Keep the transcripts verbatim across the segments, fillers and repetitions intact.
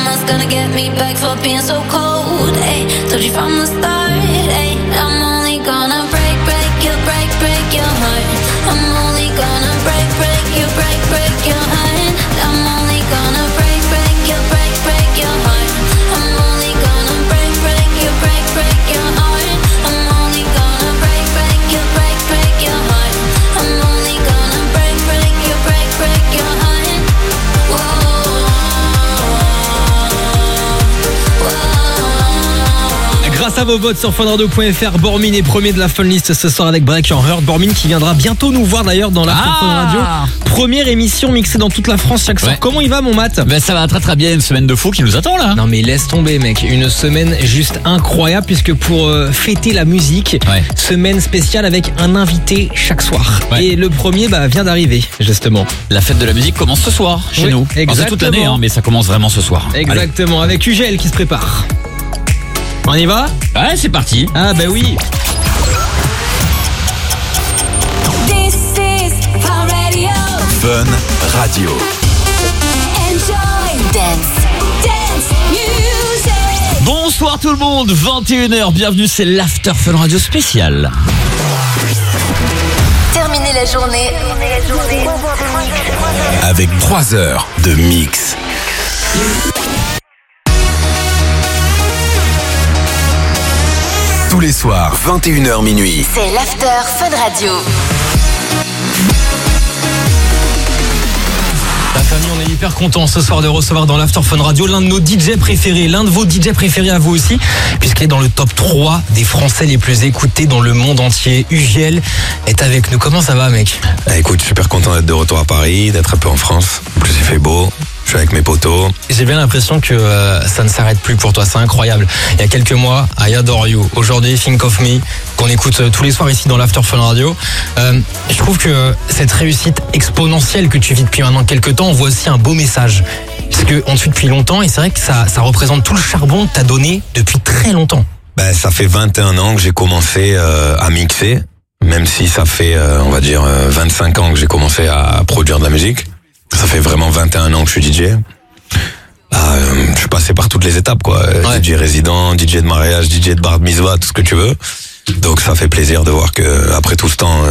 else gonna get me back for being so cold. Ay, told you from the start. Ay, I'm only gonna break, break you, break, break your heart. I'm only gonna break, break you, break, break your heart. I'm only gonna break, break you, break, break your heart. I'm only gonna break, break you, break, break your heart. I'm only gonna break, break you, break, break your heart. I'm only gonna break, break you, break, break your heart. Whoa. Grâce à vos votes sur fun radio point f r, Bormin est premier de la Fun List ce soir avec Break Your Heart. Bormin qui viendra bientôt nous voir d'ailleurs dans la ah Fun Radio. Première émission mixée dans toute la France chaque soir. Ouais. Comment il va mon Matt? Ben ça va très très bien, une semaine de fou qui nous attend là. Non mais laisse tomber mec, une semaine juste incroyable puisque pour euh, fêter la musique, ouais. Semaine spéciale avec un invité chaque soir. Ouais. Et le premier bah, vient d'arriver justement. La fête de la musique commence ce soir chez oui, nous. Exactement. C'est toute l'année hein, mais ça commence vraiment ce soir. Exactement. Allez. Avec U G L qui se prépare. On y va? Ouais, c'est parti. Ah bah oui. This is Fun Radio. Fun Radio. Enjoy dance, dance music. Bonsoir tout le monde, vingt et une heures, bienvenue, c'est l'After Fun Radio spécial. Terminez la journée avec trois heures de mix. Tous les soirs, vingt et une heures minuit. C'est l'After Fun Radio. La famille, on est hyper content ce soir de recevoir dans l'After Fun Radio l'un de nos D J préférés, l'un de vos D J préférés à vous aussi, puisqu'il est dans le top trois des Français les plus écoutés dans le monde entier. U G L est avec nous. Comment ça va mec? Ah, écoute, super content d'être de retour à Paris, d'être un peu en France. En plus il fait beau. Je suis avec mes potos. J'ai bien l'impression que euh, ça ne s'arrête plus pour toi, c'est incroyable. Il y a quelques mois, I Adore You. Aujourd'hui, Think of Me, qu'on écoute euh, tous les soirs ici dans l'After Fun Radio. Euh, je trouve que cette réussite exponentielle que tu vis depuis maintenant quelques temps, on voit aussi un beau message. Parce qu'on te suit depuis longtemps et c'est vrai que ça, ça représente tout le charbon que tu as donné depuis très longtemps. Ben, ça fait vingt et un ans que j'ai commencé euh, à mixer, même si ça fait, euh, on va dire, euh, vingt-cinq ans que j'ai commencé à produire de la musique. Ça fait vraiment vingt et un ans que je suis D J. Bah, euh, je suis passé par toutes les étapes, quoi. Ouais. D J résident, D J de mariage, D J de bar mitzvah, tout ce que tu veux. Donc ça fait plaisir de voir que après tout ce temps,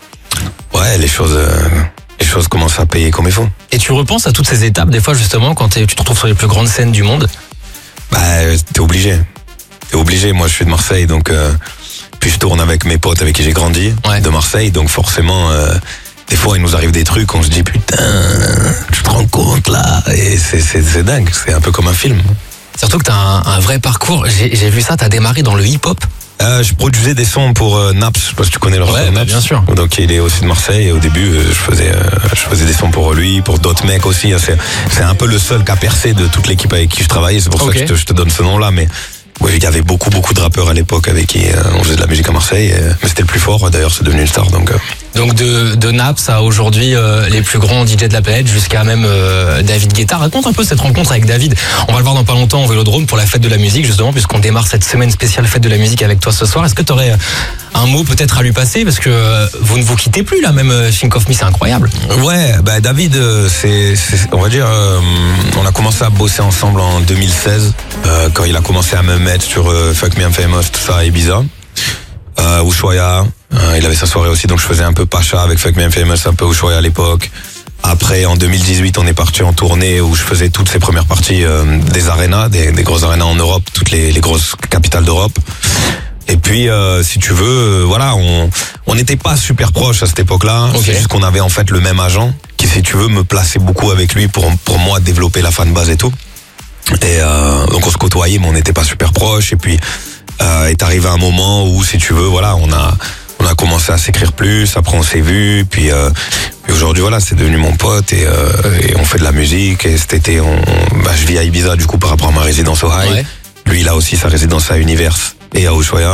euh, ouais, les choses, euh, les choses commencent à payer comme il faut. Et tu repenses à toutes ces étapes, des fois justement, quand tu te retrouves sur les plus grandes scènes du monde? Bah, t'es obligé. T'es obligé. Moi, je suis de Marseille, donc euh, puis je tourne avec mes potes avec qui j'ai grandi, ouais. De Marseille, donc forcément. Euh, Des fois, il nous arrive des trucs, on se dit putain, tu te rends compte là, et c'est, c'est, c'est dingue, c'est un peu comme un film. Surtout que t'as un, un vrai parcours. J'ai, j'ai vu ça, t'as démarré dans le hip-hop. Euh, je produisais des sons pour euh, Naps, je sais pas si tu connais le rappeur. Ouais, bah, bien sûr. Donc il est aussi de Marseille et au début, euh, je faisais, euh, je faisais des sons pour lui, pour d'autres mecs aussi. C'est, c'est un peu le seul qui a percé de toute l'équipe avec qui je travaillais. C'est pour okay. ça que je te, je te donne ce nom-là, mais. Oui, il y avait beaucoup, beaucoup de rappeurs à l'époque avec qui euh, on faisait de la musique à Marseille, et, mais c'était le plus fort, d'ailleurs c'est devenu une star. Donc, euh. donc de, de Naps à aujourd'hui euh, les plus grands D J de la planète, jusqu'à même euh, David Guetta. Raconte un peu cette rencontre avec David. On va le voir dans pas longtemps au Vélodrome pour la fête de la musique, justement, puisqu'on démarre cette semaine spéciale fête de la musique avec toi ce soir. Est-ce que tu aurais un mot peut-être à lui passer, parce que euh, vous ne vous quittez plus là, même euh, Think of Me, c'est incroyable. Ouais, bah David, euh, c'est, c'est, on va dire, euh, on a commencé à bosser ensemble en deux mille seize, euh, quand il a commencé à me mettre sur euh, Fuck Me I'm Famous, tout ça à Ibiza, euh, Ushuaïa, euh, il avait sa soirée aussi, donc je faisais un peu Pacha avec Fuck Me I'm Famous, un peu Ushuaïa à l'époque. Après, en deux mille dix-huit, on est parti en tournée où je faisais toutes ces premières parties euh, des arénas, des, des grosses arénas en Europe, toutes les, les grosses capitales d'Europe. Et puis, euh, si tu veux, euh, voilà, on on n'était pas super proches à cette époque-là. Okay. C'est juste qu'on avait en fait le même agent qui, si tu veux, me plaçait beaucoup avec lui pour pour moi développer la fanbase et tout. Et euh, donc on se côtoyait, mais on n'était pas super proches. Et puis euh, est arrivé un moment où, si tu veux, voilà, on a on a commencé à s'écrire plus. Après, on s'est vu. Puis, euh, puis aujourd'hui, voilà, c'est devenu mon pote et, euh, et on fait de la musique. Et cet été, on, bah, je vis à Ibiza du coup par rapport à ma résidence au High. Ouais. Lui, il a aussi sa résidence à Univers et à Ushuaïa.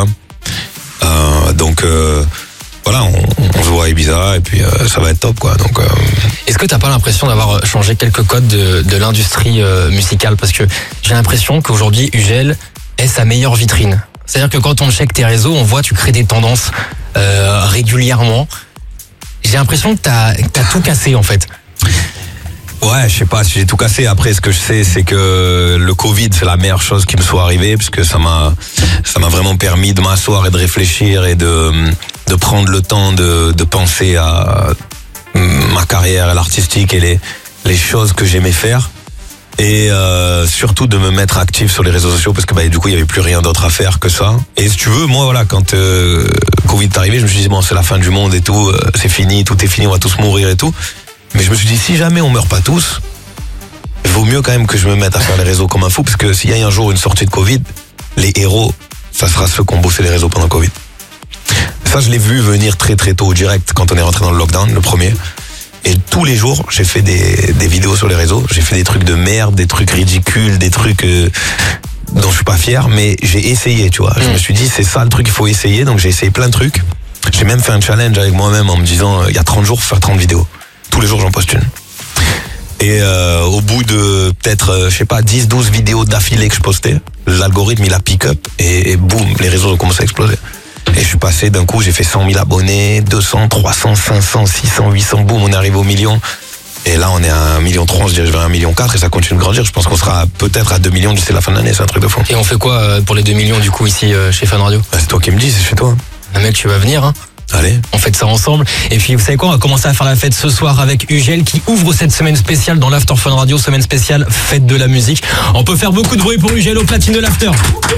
Euh, donc euh, voilà, on, on se voit à Ibiza et puis euh, ça va être top, quoi. Donc, euh... est-ce que t'as pas l'impression d'avoir changé quelques codes de, de l'industrie euh, musicale? Parce que j'ai l'impression qu'aujourd'hui U G L est sa meilleure vitrine. C'est-à-dire que quand on check tes réseaux, on voit tu crées des tendances euh, régulièrement. J'ai l'impression que t'as, que t'as tout cassé en fait. Ouais, je sais pas si j'ai tout cassé. Après, ce que je sais, c'est que le Covid, c'est la meilleure chose qui me soit arrivée, parce que ça m'a, ça m'a vraiment permis de m'asseoir et de réfléchir et de, de prendre le temps de, de penser à ma carrière, à l'artistique et les, les choses que j'aimais faire. Et euh, surtout de me mettre actif sur les réseaux sociaux, parce que bah, du coup, il y avait plus rien d'autre à faire que ça. Et si tu veux, moi, voilà, quand euh, Covid est arrivé, je me suis dit, bon, c'est la fin du monde et tout, euh, c'est fini, tout est fini, on va tous mourir et tout. Mais je me suis dit, si jamais on meurt pas tous, il vaut mieux quand même que je me mette à faire les réseaux comme un fou, parce que s'il y a un jour une sortie de Covid, les héros, ça sera ceux qui ont bossé les réseaux pendant Covid. Ça, je l'ai vu venir très très tôt au direct quand on est rentré dans le lockdown, le premier. Et tous les jours, j'ai fait des, des vidéos sur les réseaux, j'ai fait des trucs de merde, des trucs ridicules, des trucs euh, dont je suis pas fier, mais j'ai essayé, tu vois. Mmh. Je me suis dit, c'est ça le truc, il faut essayer, donc j'ai essayé plein de trucs. J'ai même fait un challenge avec moi-même en me disant, il y a trente jours, faut faire trente vidéos. Tous les jours, j'en poste une. Et euh, au bout de peut-être, euh, je sais pas, dix douze vidéos d'affilée que je postais, l'algorithme, il a pick-up et, et boum, les réseaux ont commencé à exploser. Et je suis passé, d'un coup, j'ai fait cent mille abonnés, deux cents, trois cents, cinq cents, six cents, huit cents, boum, on est arrivé au million. Et là, on est à un million trois, on se dirige vers un million quatre et ça continue de grandir. Je pense qu'on sera peut-être à deux millions d'ici la fin de l'année, c'est un truc de fou. Et on fait quoi pour les deux millions du coup ici chez Fun Radio? Bah, c'est toi qui me dis, c'est chez toi. Un mec, tu vas venir, hein? Allez. On fête ça ensemble. Et puis, vous savez quoi? On va commencer à faire la fête ce soir avec Ugel qui ouvre cette semaine spéciale dans l'After Fun Radio, semaine spéciale fête de la musique. On peut faire beaucoup de bruit pour Ugel au platine de l'After.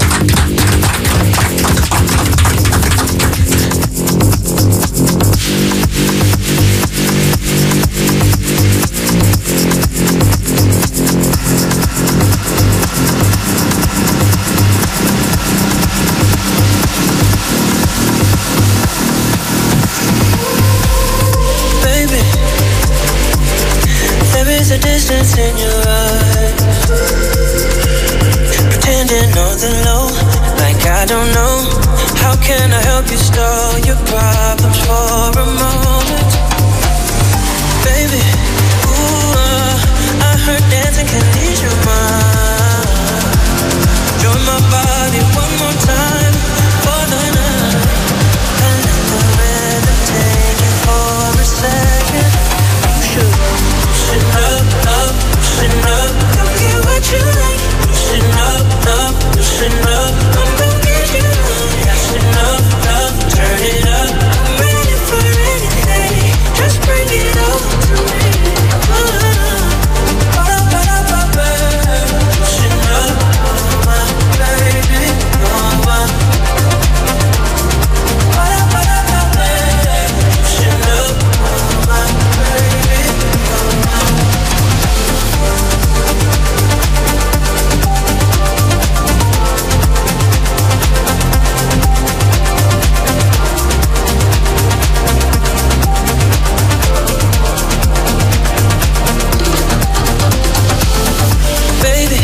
A distance in your eyes, pretending on the low, like I don't know. How can I help you stall your problems for a moment? Baby, ooh, uh, I heard dancing can ease your mind. Join my body one more time for the night, and let the rhythm take you for a second. You should loosen up, up, loosen up. Come get what you like. Loosen up, up, loosen up. I'm gon' get you right. Loosen up, up, turn it up. I'm ready for anything. Just bring it on to me. Loosen up, oh my baby, oh my. Loosen up, oh my baby, oh my. Baby,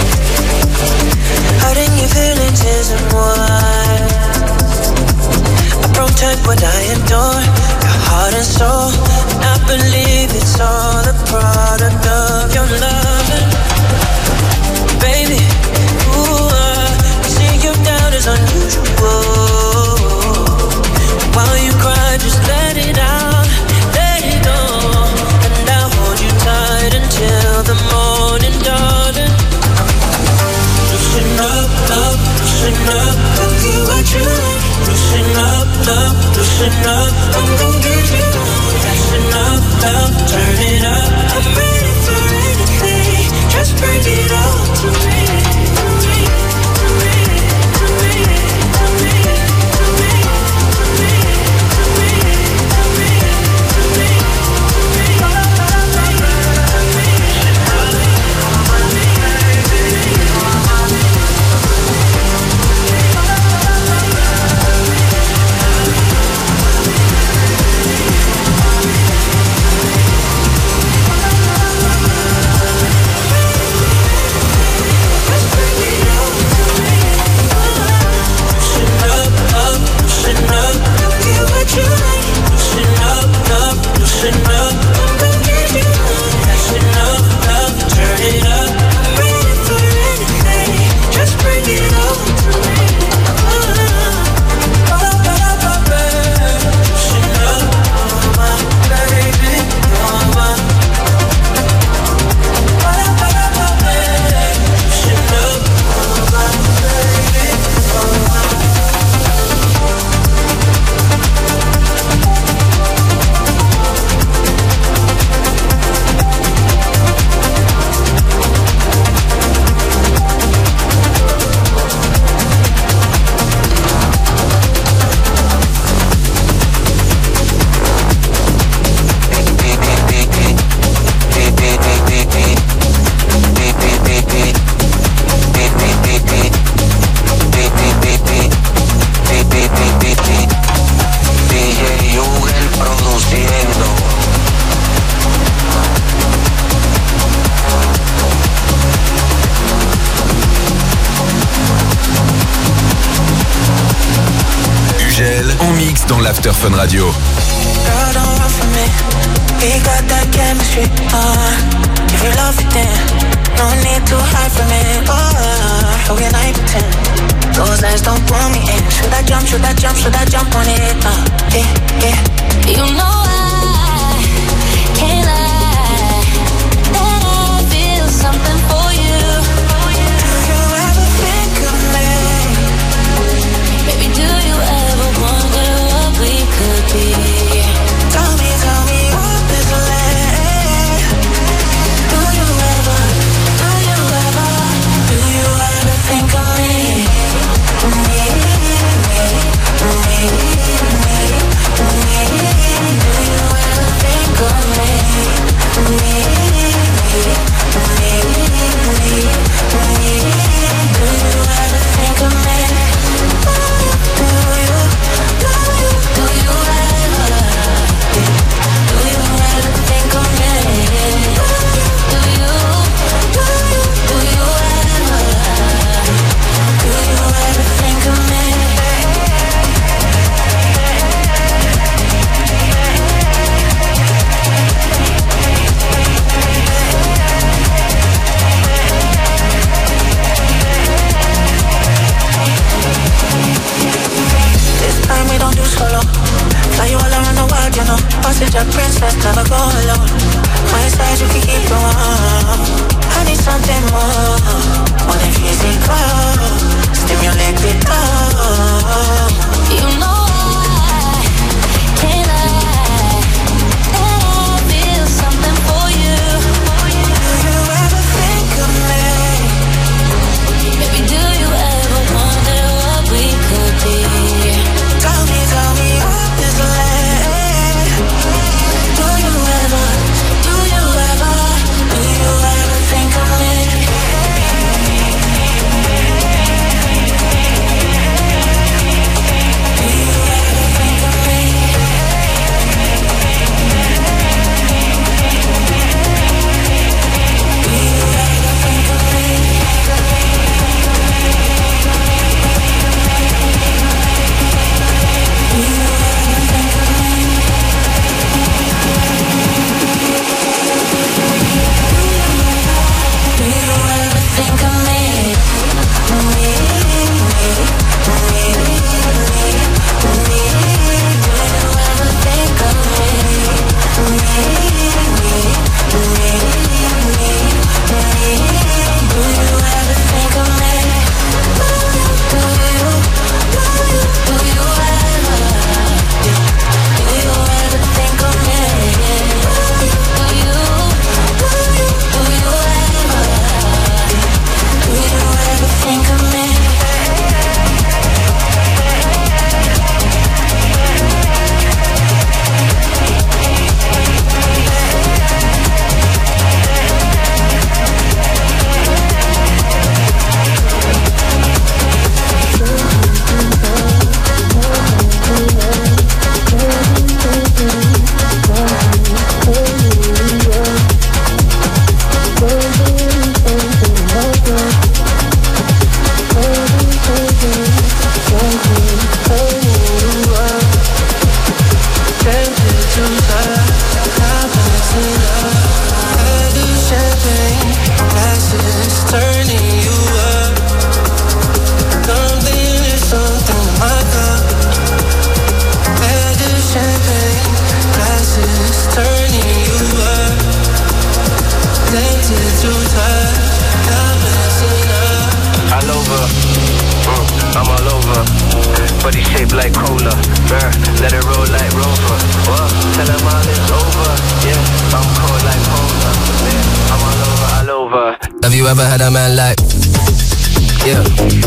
hiding your feelings isn't wise. I protect what I adore, your heart and soul. And I believe it's all a product of your loving. Baby, ooh, uh, see you down is unusual. While you cry, just let it out, let it go. And I'll hold you tight until the morning, darling. Loosen up, up, loosen up. I'll get what you like. Loosen up, up, loosen up. I'm gon' get you right. Loosen up, up, turn it up. I'm ready for anything. Just bring it on to me. To me, to me, to me, to me, to me, to me, to me, to me, to me, dans l'After Fun Radio. Girl, don't run from me. We got that chemistry. Uh, if you love it, then no need to hide from it. Oh, how can I pretend? Those eyes don't pull me in. Should I jump? Should I jump? Should I jump on it? Uh, yeah, yeah. You know I can't lie that I feel something for you. Do you ever think of me? Baby, do you ever wonder what we could be? Tell me, tell me what this land. Do you ever, do you ever, do you ever think of me? Me, me, me, me, me. Do you ever think of me? Me, me, me, me, me. Do you ever think of me? Do you, do you, do you ever? Do you ever think of me? Do you, do you, do you ever? Do you ever think of me? This time we don't do solo. Fly you all around the world, you know. Passage a princess, never go alone. My side you can keep going on. I need something more, more than physical. Stimulate me down. You know I can't lie that I feel something for you. Do you ever think of me? Baby, do you ever wonder what we could be? Tell me, tell me what this land. Do you ever, do you ever, do you ever think of me? Do you ever think of me? Do you ever think of me? Do you ever think of me? Do you ever think of me? Me, me, me, me, me. Do you ever think of me? Me, me, me, me, me. Do you ever think of me? Do you, do you, do you ever? Do you ever think of me? Do you, do you, do you ever? Do you ever think of me? All over, mm, I'm all over. Body shaped like cola, uh, let it roll like Rover. What? Tell them all it's over. Yeah, I'm cold like polar. Yeah, I'm all over, all over. Have you ever had a man like? Yeah.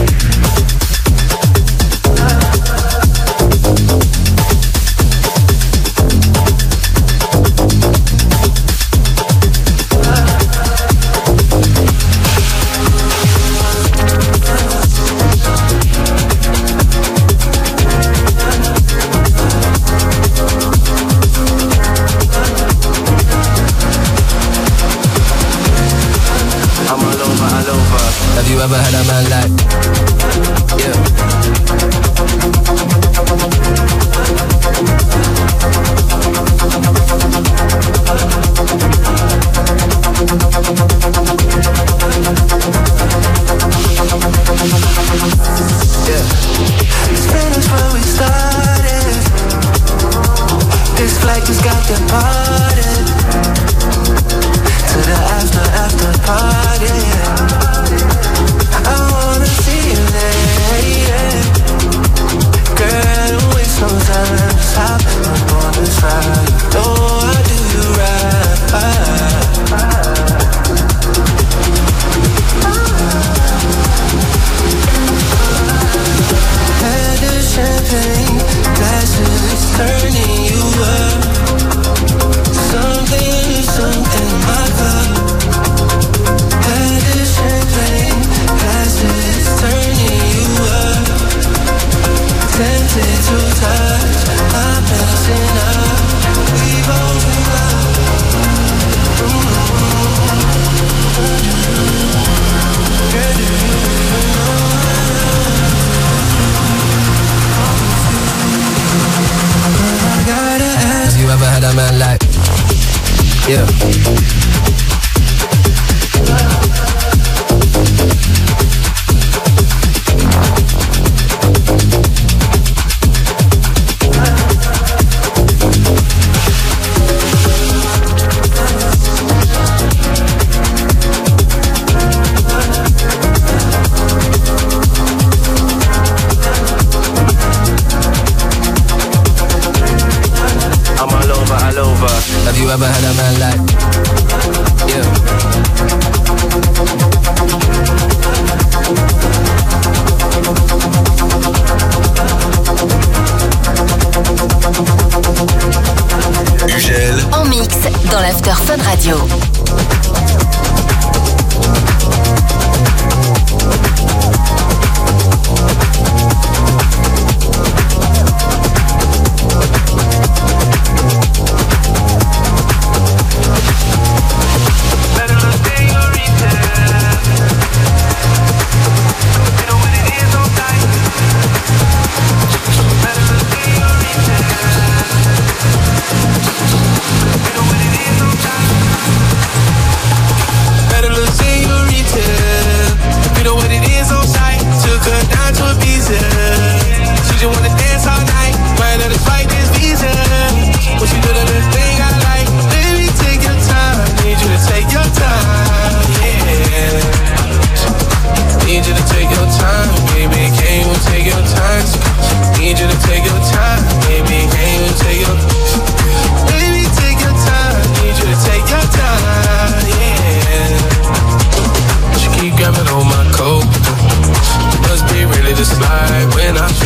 Have you ever had a man like? Yeah.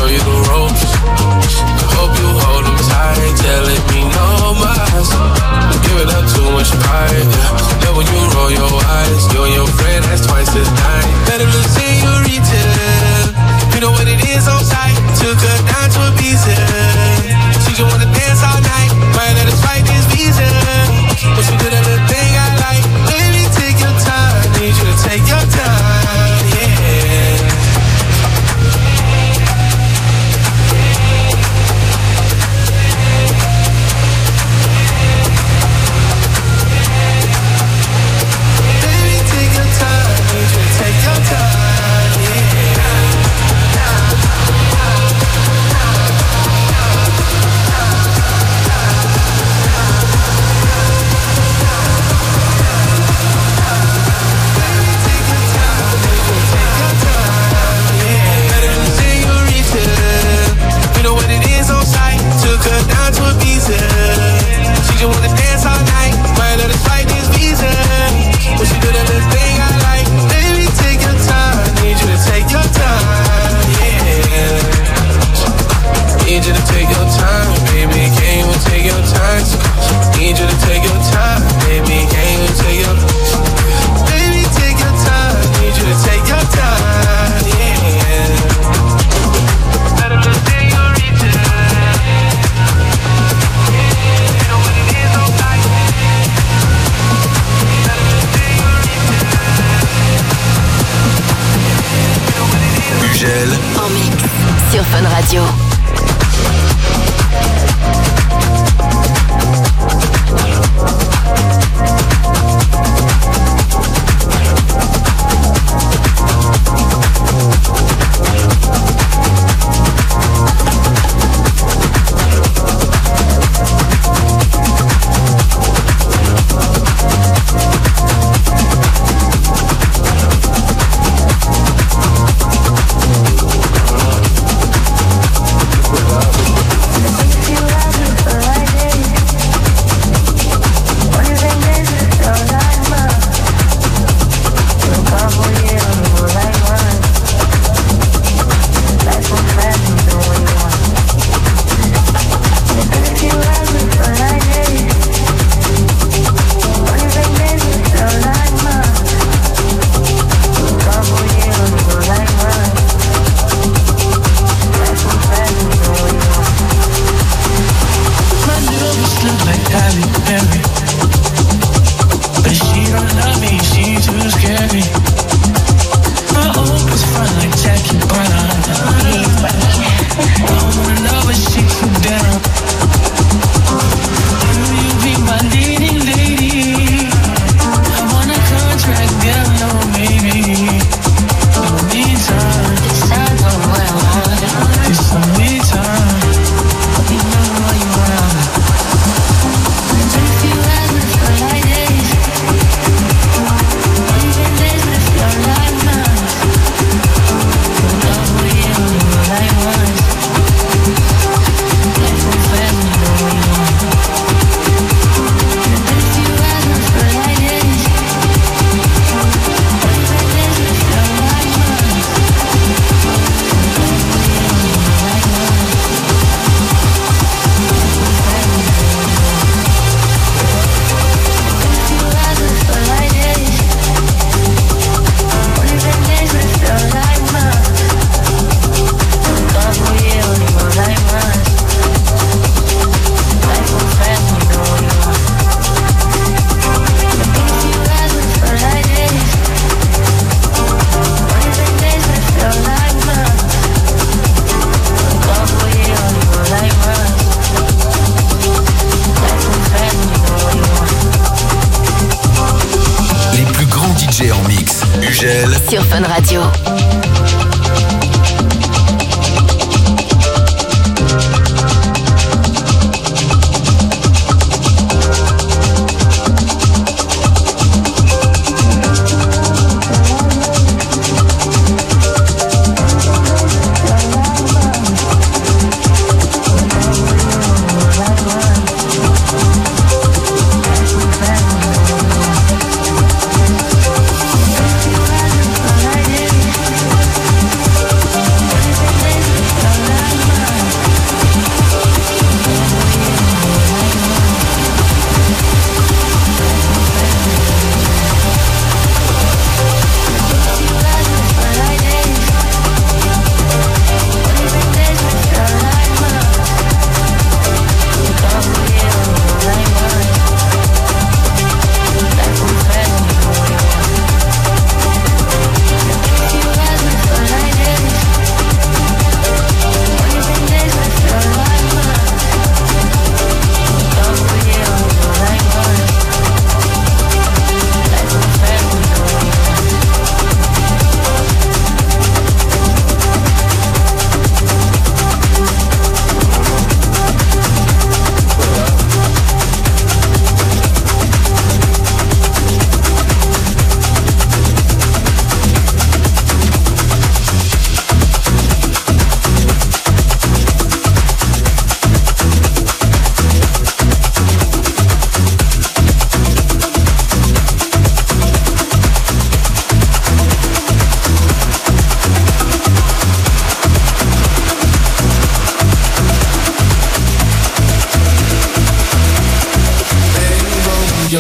you the ropes. I hope you hold them tight, telling me no mas. Give it up too much pride, yeah. Love when you roll your eyes. You and your friend, that's twice as nice. Better look senorita. You know what it is on sight. Took her down to a visa. She just wanna dance all night. Might let us fight this visa. But she did a little thing I like. Baby, take your time. Need you to take your time, yeah. Baby, take your time. Need you to take your time, yeah. You know what it is on sight. Took her down to a visa. She just wanna dance all night. Might let us fight this visa. But she did a little thing I like. Baby, take your time. Need you to take your time, yeah. Need you to take your time, baby. Can't even take your time. Need you to take your time, baby. Can't even take your. Baby, take your time. Need you to take your time, yeah. Ugel en mix sur Fun Radio. Sur Fun Radio.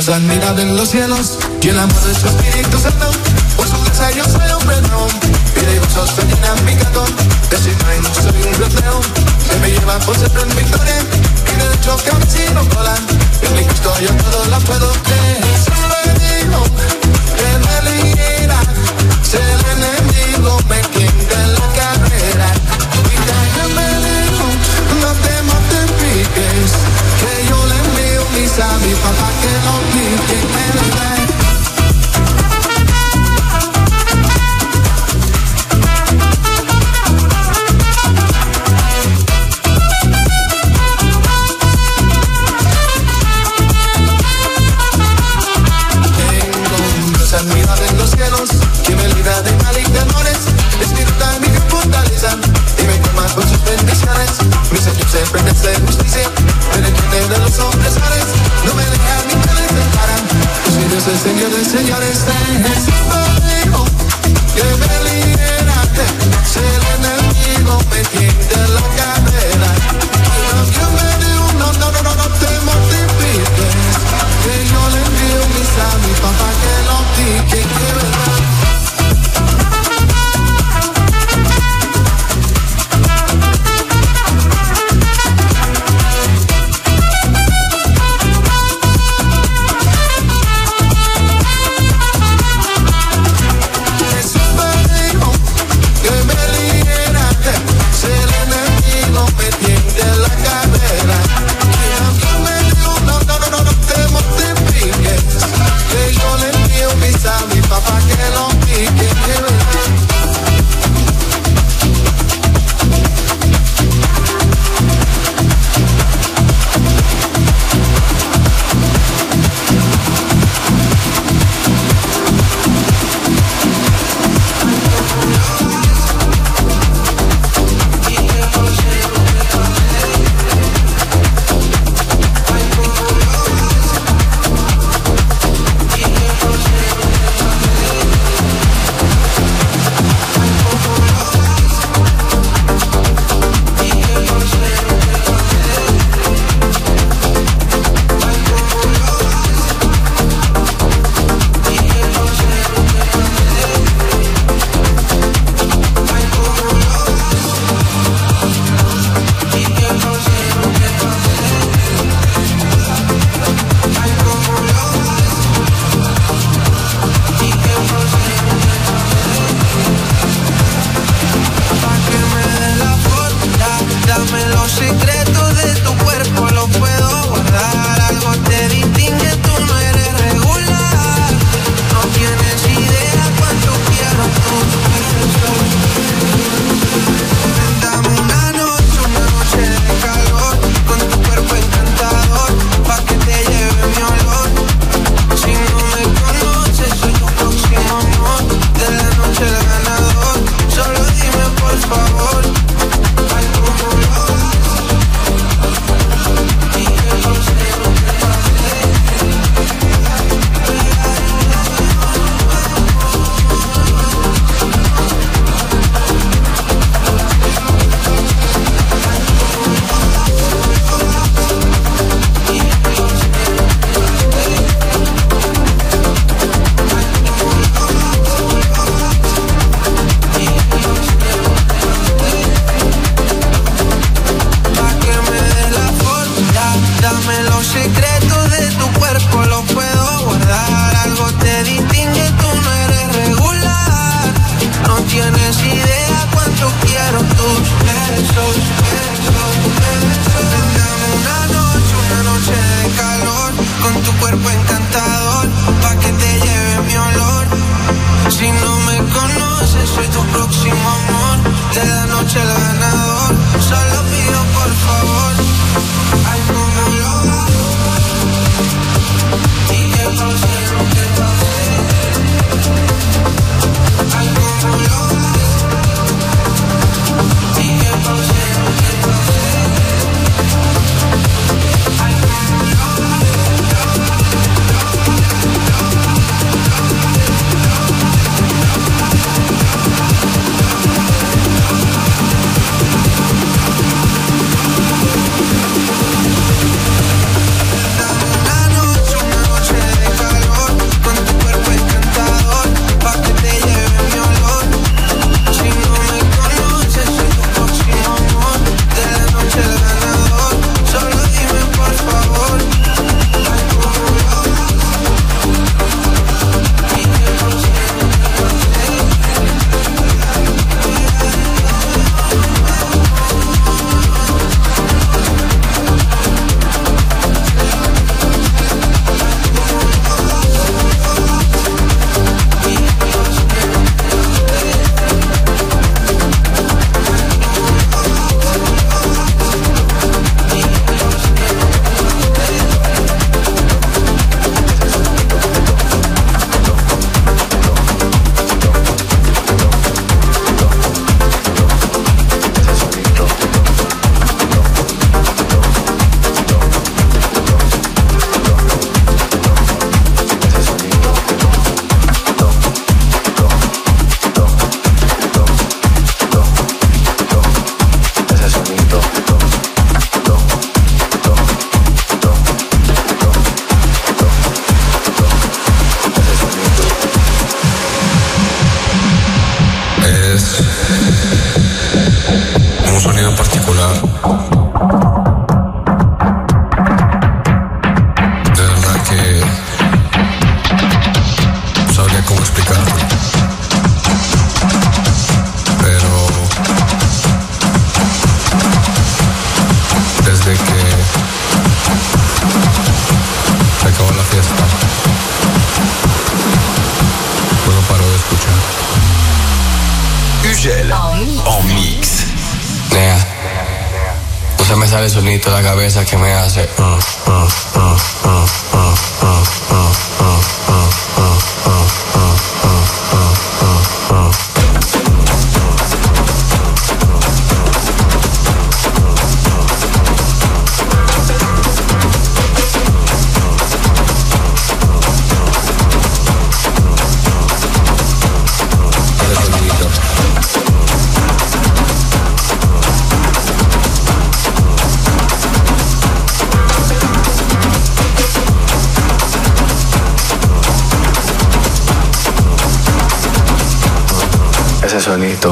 Cruzan mirada en los cielos y el amor de su Espíritu Santo. Por su gracia yo soy un pleno y de gozos se llena mi cantón. De su imagen soy un reflejo que me lleva por siempre en victoria. Y de hecho campesino colan en mi Cristo yo todo la puedo creer. Jesús me dijo que me eligiera, si el enemigo me quita la carrera. Y que me dijo no te mortifiques, que yo le envío mis a mi papá que lo pique, me lo trae. Sanidad en los cielos, que me libra de mal y temores. Espíritu en mi fortaleza y me colma con sus bendiciones. Mi Señor se prende de justicia, me detiene de los opresores. No me deja ni me desemparan, pues mi Dios es el Señor de señores. Jesús me dijo que me libera, si el enemigo me tiende la carrera. Que me dijo no, no, no, no, no te mortifiques, que yo le envío mis a mi papá que lo pique, que verdad. Jesús me dijo que me libera, si el enemigo me tiende la carrera. Que me dijo no, no, no, no, no te mortifiques, que yo le envío mis a mi papá que lo pique, que verdad. un sonido en particular. De verdad que no sabría cómo explicarlo. Pero desde que se acabó la fiesta, no lo paro de escuchar. Ugel en mix. Yeah. No se me sale el sonito de la cabeza que me hace. Uh, uh, uh, uh, uh, uh, uh, uh, uh, uh, uh, uh. Ese sonito.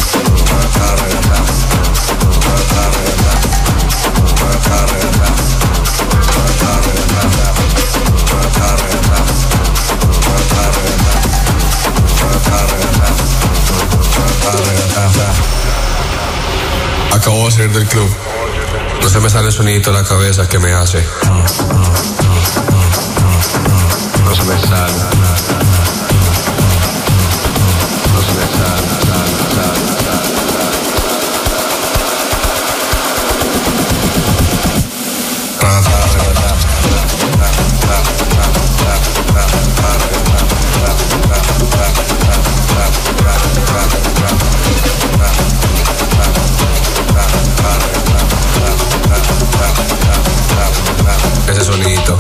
Acabo de salir del club. No se me sale el sonidito de la cabeza que me hace. No se me sale. Ese sonidito.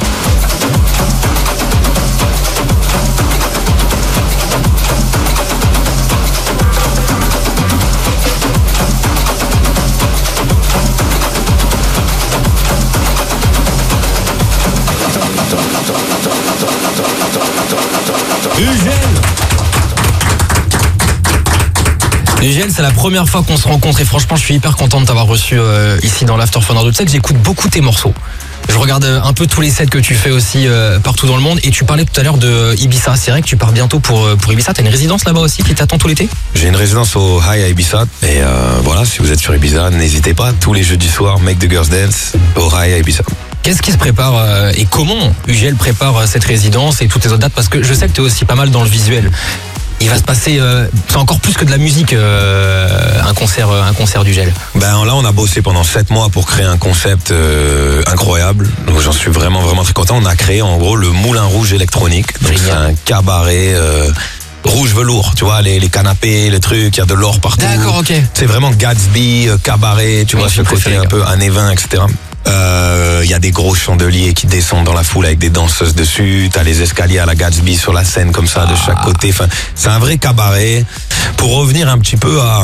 Ugel, c'est la première fois qu'on se rencontre et franchement je suis hyper content de t'avoir reçu euh, ici dans l'After Fun Radio. Tu sais que j'écoute beaucoup tes morceaux. Je regarde un peu tous les sets que tu fais aussi euh, partout dans le monde et tu parlais tout à l'heure de Ibiza. C'est vrai que tu pars bientôt pour, pour Ibiza. T'as une résidence là-bas aussi qui t'attend tout l'été? J'ai une résidence au High à Ibiza et euh, voilà, si vous êtes sur Ibiza, n'hésitez pas, tous les jeudis soirs, Make the Girls Dance au High à Ibiza. Qu'est-ce qui se prépare euh, et comment Ugel prépare euh, cette résidence et toutes les autres dates? Parce que je sais que tu es aussi pas mal dans le visuel. Il va se passer, euh, c'est encore plus que de la musique, euh, un concert, un concert d'Ugel. Ben là, on a bossé pendant sept mois pour créer un concept euh, incroyable. Donc j'en suis vraiment vraiment très content. On a créé en gros le Moulin Rouge électronique. Donc c'est un cabaret euh, rouge velours. Tu vois les, les canapés, les trucs, il y a de l'or partout. D'accord, ok. C'est vraiment Gatsby, euh, cabaret. Tu Oui, vois je ce côté préfère, un peu années vingt, et cetera. Il euh, y a des gros chandeliers qui descendent dans la foule avec des danseuses dessus. T'as les escaliers à la Gatsby sur la scène comme ça de chaque côté. Enfin, c'est un vrai cabaret. Pour revenir un petit peu à,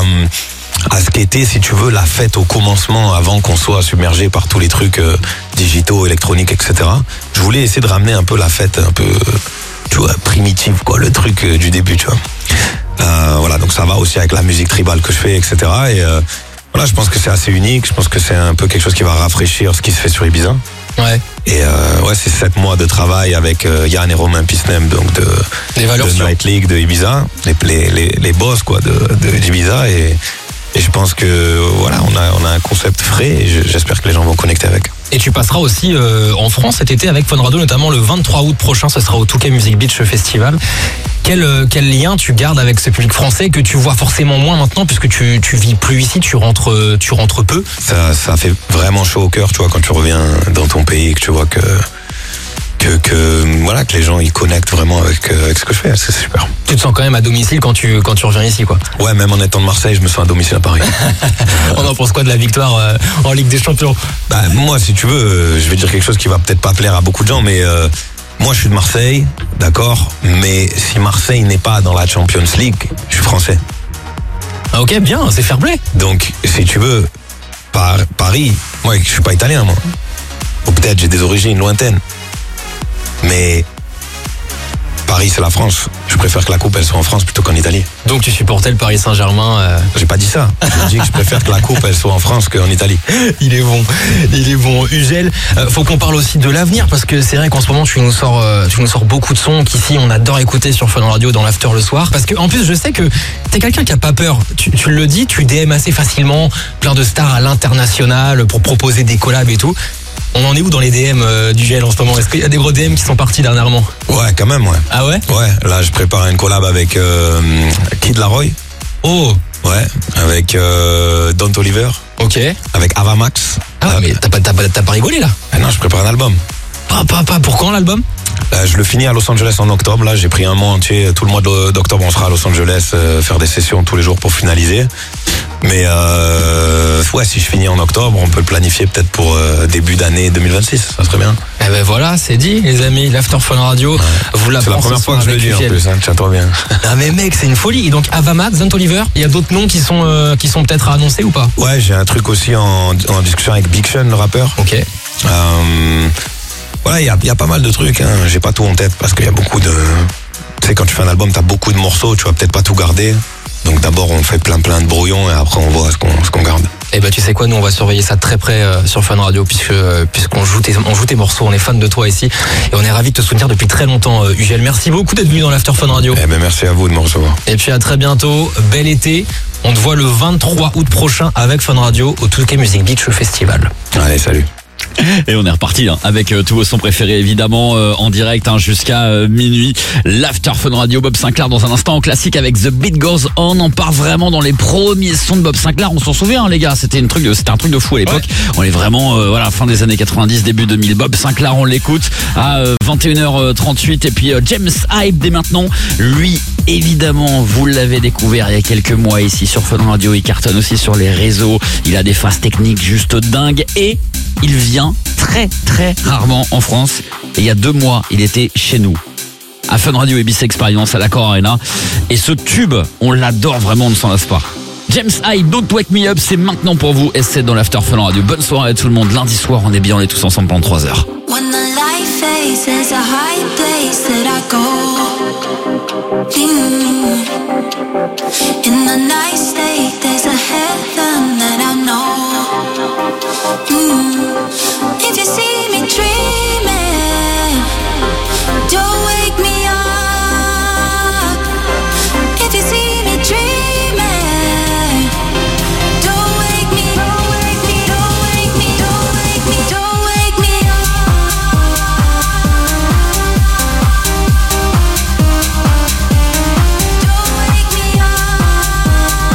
à ce qu'était, si tu veux, la fête au commencement, avant qu'on soit submergé par tous les trucs euh, digitaux, électroniques, et cetera. Je voulais essayer de ramener un peu la fête un peu, tu vois, primitive, quoi, le truc euh, du début, tu vois. Euh, voilà, donc ça va aussi avec la musique tribale que je fais, et cetera. Et euh, voilà, je pense que c'est assez unique. Je pense que c'est un peu quelque chose qui va rafraîchir ce qui se fait sur Ibiza. Ouais. Et euh, ouais, c'est sept mois de travail avec euh, Yann et Romain Pisnem, donc de, les valeurs de Night League de Ibiza, les, les, les, les boss quoi de, de d'Ibiza et, et je pense que voilà, on a on a un concept frais et je, j'espère que les gens vont connecter avec. Et tu passeras aussi euh, en France cet été avec Fun Radio, notamment le vingt-trois août prochain, ce sera au Touquet Music Beach Festival. Quel, euh, quel lien tu gardes avec ce public français que tu vois forcément moins maintenant puisque tu, tu vis plus ici, tu rentres, tu rentres peu? Ça, ça fait vraiment chaud au cœur, tu vois, quand tu reviens dans ton pays et que tu vois que que, que voilà que les gens ils connectent vraiment avec, avec ce que je fais, c'est super. Tu te sens quand même à domicile quand tu quand tu reviens ici, quoi. Ouais, même en étant de Marseille, je me sens à domicile à Paris. On en pense quoi de la victoire euh, en Ligue des Champions? Bah moi, si tu veux, euh, je vais dire quelque chose qui va peut-être pas plaire à beaucoup de gens, mais euh, moi je suis de Marseille, d'accord, mais si Marseille n'est pas dans la Champions League, je suis français. Ah, ok, bien, c'est fair play. Donc si tu veux, par, Paris, moi je suis pas italien moi, ou peut-être j'ai des origines lointaines. Mais Paris, c'est la France. Je préfère que la coupe, elle soit en France plutôt qu'en Italie. Donc tu supportais le Paris Saint-Germain euh... J'ai pas dit ça. J'ai dit que je préfère que la coupe, elle soit en France qu'en Italie. Il est bon, il est bon. Ugel, euh, faut qu'on parle aussi de l'avenir parce que c'est vrai qu'en ce moment tu nous sors, euh, tu nous sors beaucoup de sons qu'ici on adore écouter sur Fun Radio dans l'after le soir. Parce que en plus je sais que t'es quelqu'un qui a pas peur. Tu, tu le dis, tu D M assez facilement plein de stars à l'international pour proposer des collabs et tout. On en est où dans les D M euh, d'Ugel en ce moment? Est-ce qu'il y a des gros D M qui sont partis dernièrement? Ouais, quand même, ouais. Ah ouais? Ouais, là je prépare une collab avec euh, Kid Laroi. Oh. Ouais, avec euh, Don Toliver. Ok. Avec Avamax. Ah ouais, mais t'as pas, t'as pas, t'as pas rigolé là? Ah non, je prépare un album. Pas, pas, pas. Pour quand l'album? Là, je le finis à Los Angeles en octobre. Là, j'ai pris un mois entier. Tout le mois d'octobre, on sera à Los Angeles euh, faire des sessions tous les jours pour finaliser. Mais euh, ouais, si je finis en octobre, on peut le planifier peut-être pour euh, début d'année deux mille vingt-six. Ça serait bien. Eh ben voilà, c'est dit, les amis. L'After Fun Radio, ouais. Vous C'est la première fois que je le dis en plus. Hein, tiens-toi bien. Ah mais mec, c'est une folie. Et donc Avamax, Don Toliver, il y a d'autres noms qui sont euh, qui sont peut-être à annoncer ou pas? Ouais, j'ai un truc aussi en, en discussion avec Big Sean, le rappeur. Ok. Euh, voilà, il y a, y a pas mal de trucs. Hein. J'ai pas tout en tête parce qu'il y a beaucoup de. Tu sais, quand tu fais un album, t'as beaucoup de morceaux. Tu vas peut-être pas tout garder. Donc d'abord on fait plein plein de brouillons et après on voit ce qu'on ce qu'on garde. Et bah tu sais quoi, nous on va surveiller ça de très près euh, sur Fun Radio puisque euh, puisqu'on joue tes on joue tes morceaux, on est fan de toi ici et on est ravis de te soutenir depuis très longtemps euh, Ugel. Merci beaucoup d'être venu dans l'After Fun Radio. Eh ben merci à vous de me recevoir. Et puis à très bientôt, bel été. On te voit le vingt-trois août prochain avec Fun Radio au Touquet Music Beach Festival. Allez, salut. Et on est reparti hein, avec euh, tous vos sons préférés évidemment euh, en direct hein, jusqu'à euh, minuit. L'After Fun Radio, Bob Sinclair dans un instant en classique avec The Beat Goes On. On part vraiment dans les premiers sons de Bob Sinclair. On s'en souvient hein, les gars, c'était une truc de, c'était un truc de fou à l'époque. Ouais. On est vraiment euh, voilà fin des années quatre-vingt-dix, début deux mille. Bob Sinclair, on l'écoute à euh, vingt et une heures trente-huit et puis euh, James Hype dès maintenant. Lui évidemment vous l'avez découvert il y a quelques mois ici sur Fun Radio. Il cartonne aussi sur les réseaux. Il a des phases techniques juste dingues et il vient très très rarement en France. Et il y a deux mois, il était chez nous à Fun Radio Ibiza Experience à l'Accor Arena. Et ce tube, on l'adore vraiment, on ne s'en lasse pas. James Hype, Don't Wake Me Up, c'est maintenant pour vous et c'est dans l'After Fun Radio. Bonne soirée à tout le monde. Lundi soir, on est bien, on est tous ensemble pendant trois heures. When the light fades, there's a high place that I go. Mm. In the night state, there's a heaven that I know. Mm. If you see me dreaming, don't wake me up. If you see me dreaming, don't wake me, don't wake me, don't wake me, don't wake me, don't wake me up. Don't wake me up.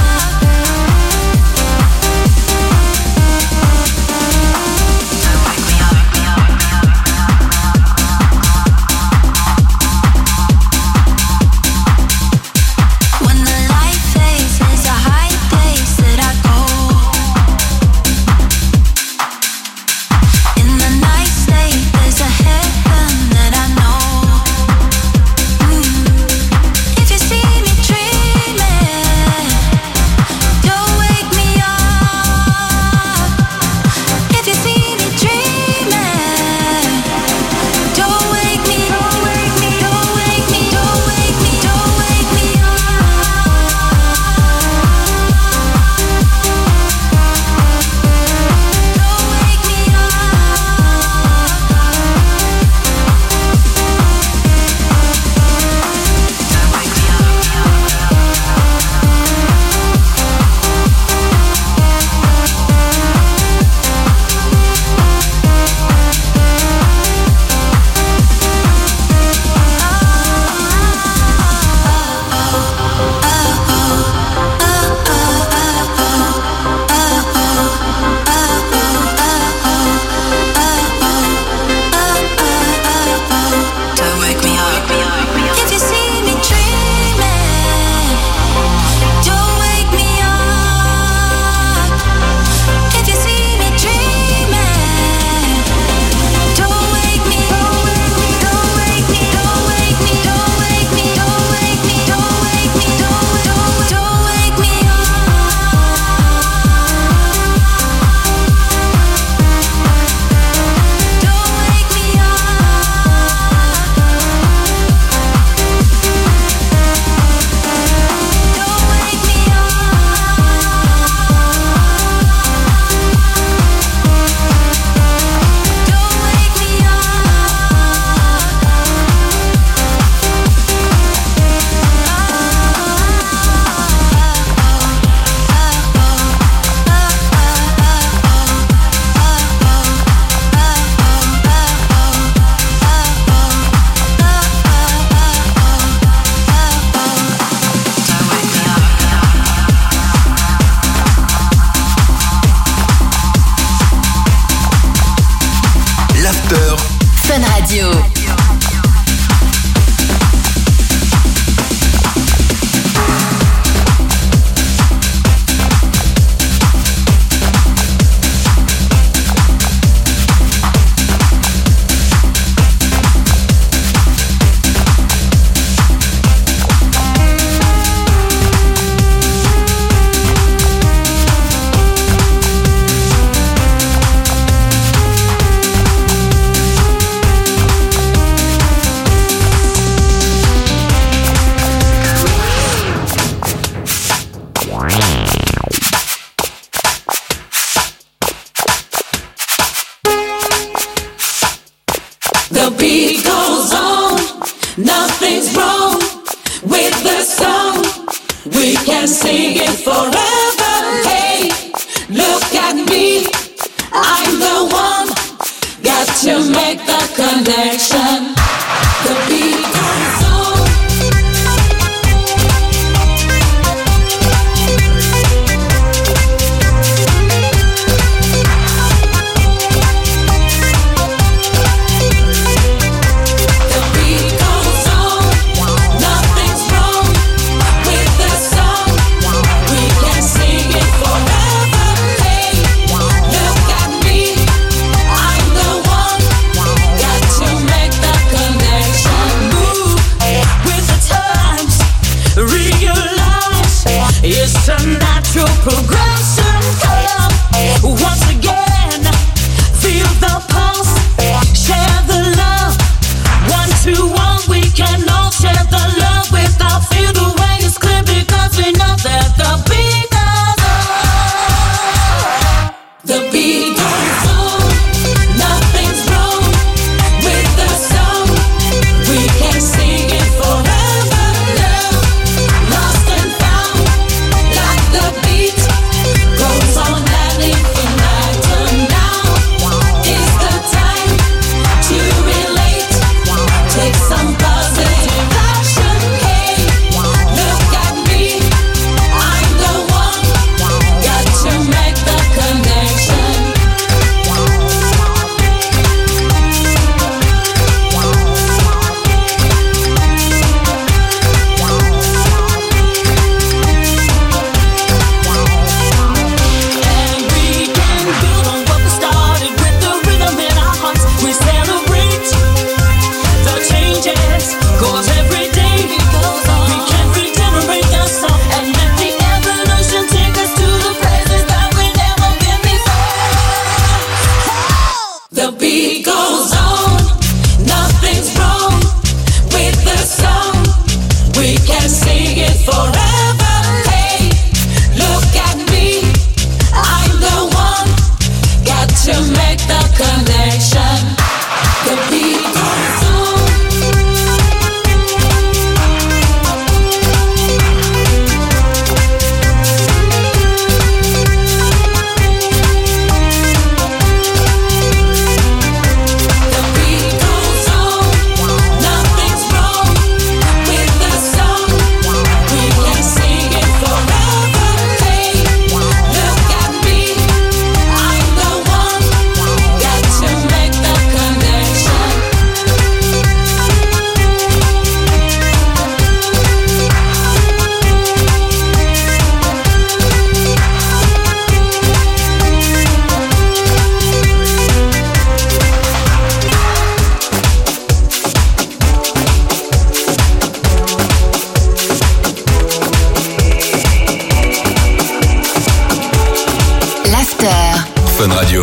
can sing it forever. Hey, look at me, I'm the one. Got to make the connection. The beat goes on. The beat goes on. Nothing's wrong with the song. We can sing it forever. Hey, look at me, I'm the one. Got to make the connection. Move with the times. Realize it's a natural progression. Come once again, feel the pulse, share the love. One to one, we can all share the love without fear. The way is clear because we know that the beat goes on. The beat goes on. Nothing's wrong with the song. We can sing it forever. Love, lost and found, like the beat goes on ad infinitum. Now is the time to relate. Take some positive action. Hey, look at me, I'm the one. Got to make the connection. And we can build on what we started with the rhythm in our hearts. We celebrate the changes, cause every day we can regenerate the song and let the evolution take us to the places that we never been before. The beat goes on, nothing's wrong with the song. We can sing it forever. Hey, look at me, I'm the one. Got to make the connection. The beat goes on. The beat goes on. Nothing's wrong with the song. We can sing it forever. Hey, look at me, I'm the one. Got to make the connection. L'after. Fun Radio.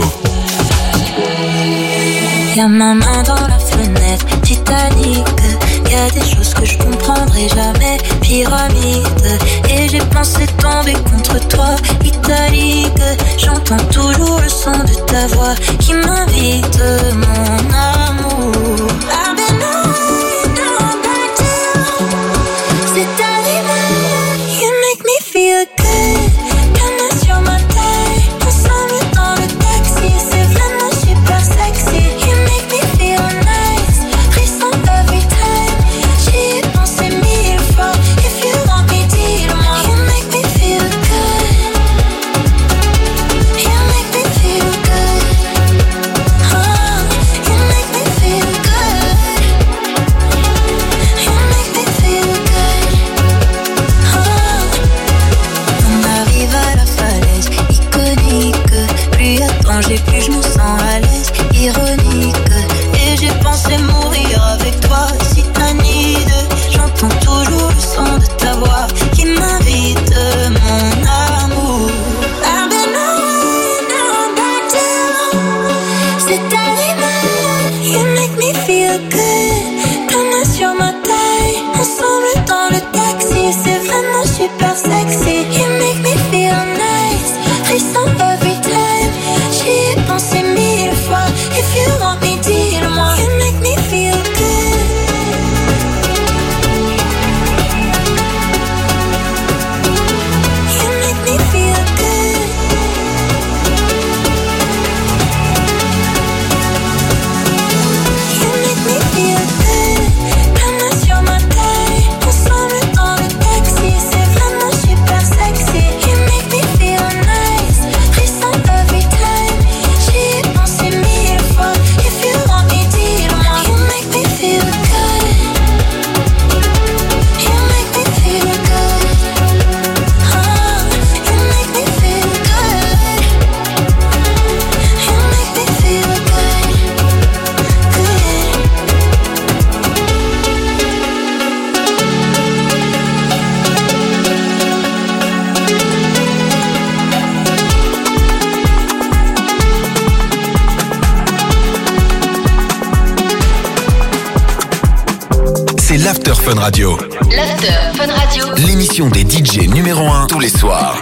Y'a ma main dans la fenêtre, Titanic. Y'a des choses que je comprendrai jamais, pyramide. Et j'ai pensé tomber contre toi, italique. J'entends toujours le son de ta voix qui m'invite, mon amour. I've been on, down, back down. C'est arrivé, you make me feel good. Comme sur ma taille, ensemble dans le taxi. C'est vraiment super sexy. You make me feel nice, frisson every time. J'y ai pensé mille fois. If you want me, dis-le-moi. You make me feel good. You make me feel good. l'After Fun Radio. L'After Fun Radio. L'émission des D J numéro un tous les soirs.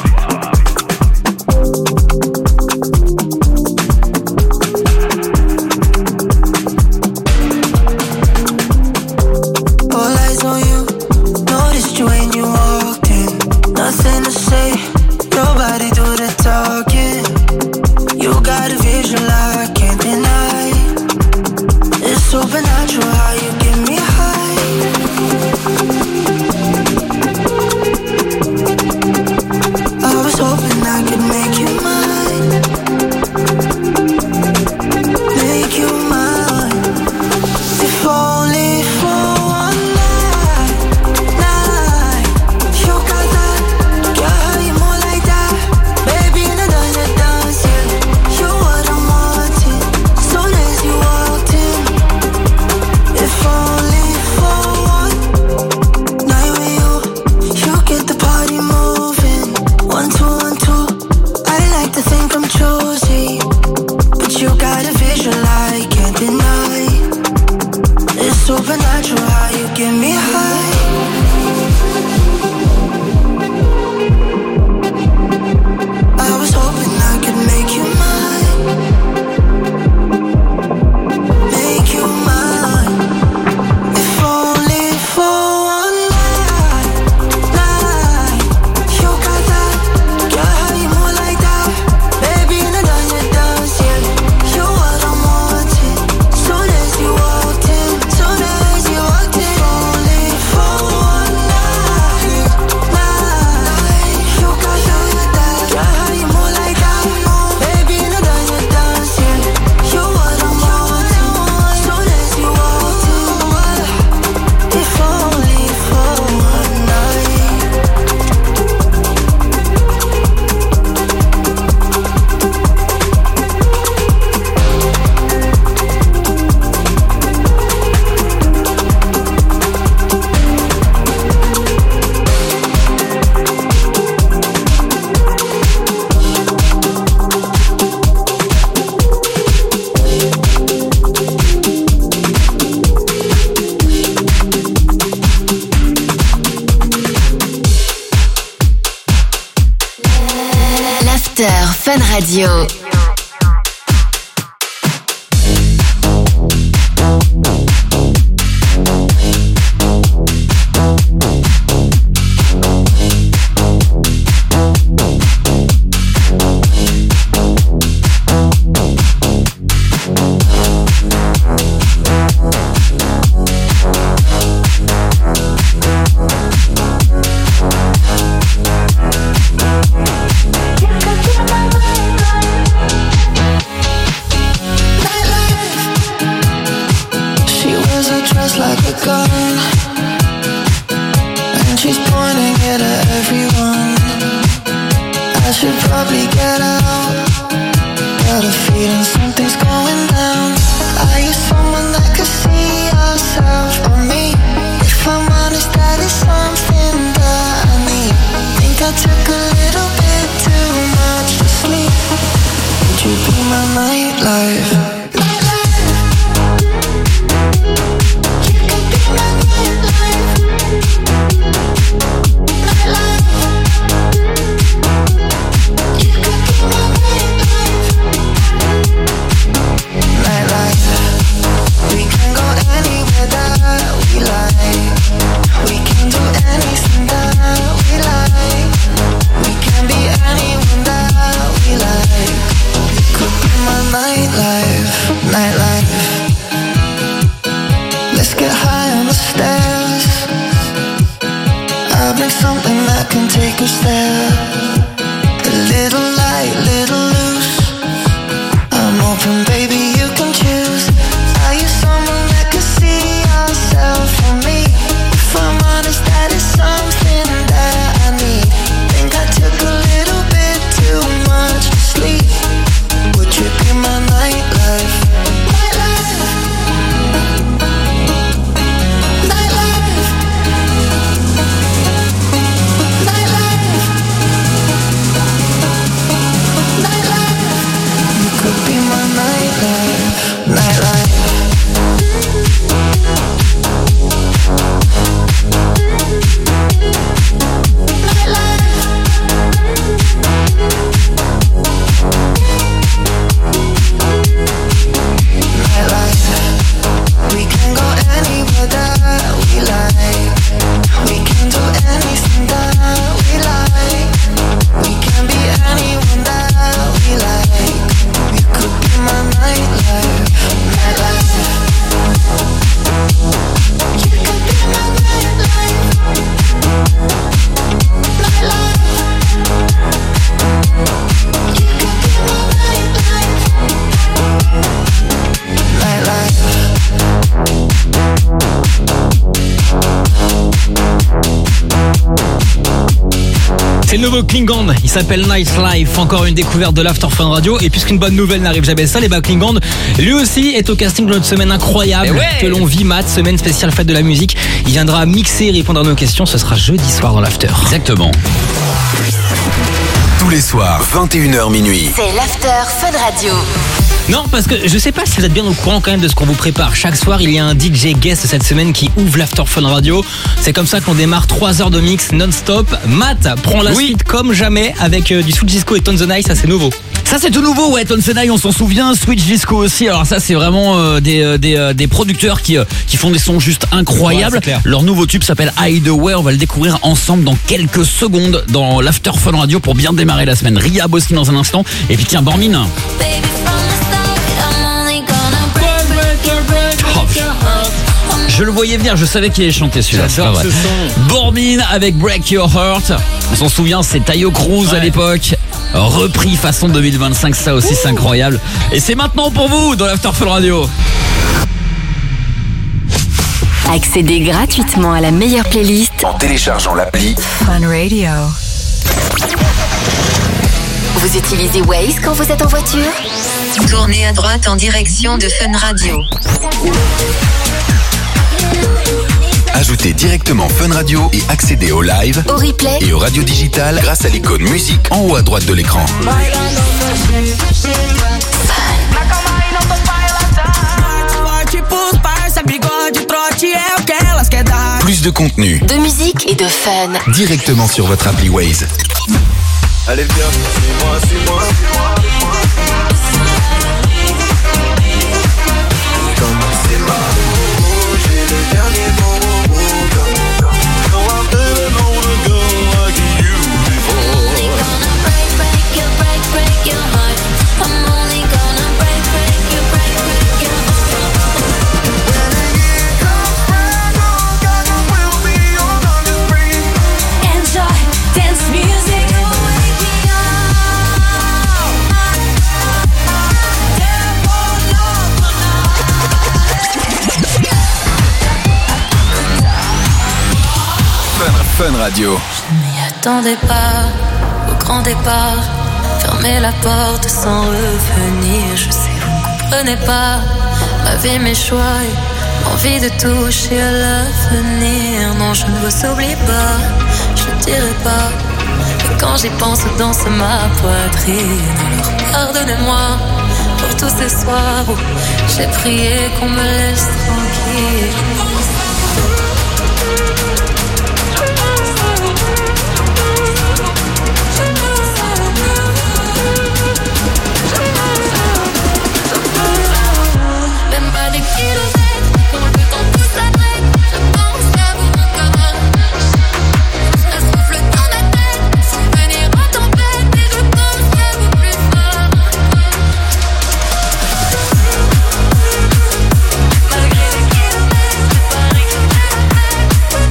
All eyes on you. Noticed you when you walked in. Nothing to say. Your body do the talking. You got a vision I can't deny. It's supernatural how you get me high. I was hoping I could make you mine. Make you mine. If only for one night. Night. You got that. Girl, you more like that. Baby, in a dance, a dance, yeah. You what I'm wanting. Soon as you walked in. If only for one night with you, you get the party moving. One, two, one, two. I like to think I'm choosy, but you got a visual I can't deny. It's supernatural how you get me high. I was hoping I could make you mine. Make you mine. If only for one night. Night. You got that. Girl, you more like that. Baby, in a dance, a dance, yeah. You what I'm wanting. Soon as you walked in. Soon as you walked in. If only for one night. Night. You got that. Girl, you more like that. Baby, in a dance, a dance, yeah. You what I'm wanting. Soon as you walked in. If only for one night. L'After Fun Radio. She wears a dress like a gun, and she's pointing it at everyone. I should probably get out, got a feeling something's going down. Are you someone that could see yourself on me? If I'm honest, that is something that I need. Think I took a little bit too much to sleep. Would you be my nightlife? We can go anywhere that we like. We can do anything that we like. We le nouveau Klingon, il s'appelle Nightlife, encore une découverte de l'After Fun Radio. Et puisqu'une bonne nouvelle n'arrive jamais seule, et bah Klingon, lui aussi est au casting de notre semaine incroyable ouais. que l'on vit, Matt, semaine spéciale fête de la musique. Il viendra mixer et répondre à nos questions, ce sera jeudi soir dans l'After. Exactement. Tous les soirs, vingt et une heures minuit. C'est l'After Fun Radio. Non, parce que je sais pas si vous êtes bien au courant quand même de ce qu'on vous prépare. Chaque soir, il y a un D J guest cette semaine qui ouvre l'After Fun Radio. C'est comme ça qu'on démarre trois heures de mix non-stop. Matt prend la Oui. suite comme jamais avec euh, du Switch Disco et Tons the Night, ça c'est nouveau. Ça c'est tout nouveau, ouais, Tons the Night, on s'en souvient, Switch Disco aussi. Alors ça c'est vraiment euh, des, euh, des, euh, des producteurs qui, euh, qui font des sons juste incroyables. Ouais, c'est clair. Leur nouveau tube s'appelle Hideaway, on va le découvrir ensemble dans quelques secondes dans l'After Fun Radio pour bien démarrer la semaine. Ria Bosky dans un instant, et puis tiens, Bormin. Je le voyais venir, je savais qu'il allait chanter celui-là. c'est pas vrai. Bormin avec Break Your Heart. On s'en souvient, c'est Tayo Cruz à l'époque. Repris façon deux mille vingt-cinq, ça aussi c'est incroyable. Et c'est maintenant pour vous dans l'After Fun Radio. Accédez gratuitement à la meilleure playlist En téléchargeant l'appli Fun Radio. Vous utilisez Waze quand vous êtes en voiture? Tournez à droite en direction de Fun Radio. Ajoutez directement Fun Radio et accédez au live, Au replay et au radio digital grâce à l'icône musique en haut à droite de l'écran. Plus de contenu de musique et de fun. directement sur votre appli Waze. Allez viens, suis-moi, suis-moi. Commencez par le mot, j'ai le dernier mot. No, I'm better known a girl like you before. Break, break your, break, break your heart. I'm only gonna break, break your, break, break your heart. When the year comes round, oh God, you will be on the free. Enjoy dance music. Wake me up. Fun, Fun Radio. N'y attendez pas au grand départ. Fermez la porte sans revenir. Je sais, vous comprenez pas ma vie, mes choix et envie de toucher à l'avenir. Non, je ne vous oublie pas, je ne dirai pas. Et quand j'y pense, danse ma poitrine. Alors pardonnez-moi pour tous ces soirs où j'ai prié qu'on me laisse tranquille. Même pas des kilomètres, quand le temps pousse la traîne, je pense à vous encore. Ça se reflète dans ma tête, souvenir en tempête, et je pense à vous plus fort. Malgré les kilomètres, c'est pareil que je l'ai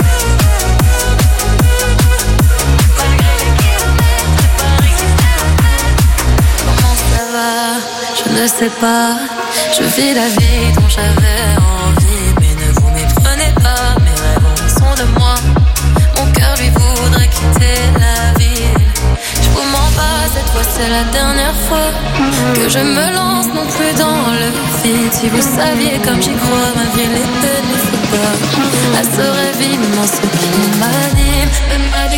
fait. Malgré les kilomètres, c'est pareil que je l'ai fait. Comment ça va? Je ne sais pas. Je vis la vie dont j'avais envie, mais ne vous méprenez pas, mes rêves sont de moi. Mon cœur lui voudrait quitter la ville. Je vous mens pas, cette fois c'est la dernière fois que je me lance non plus dans le vide. Si vous saviez comme j'y crois, malgré les peines, il faut pas. Elle serait vivement ce qui m'anime. Même pas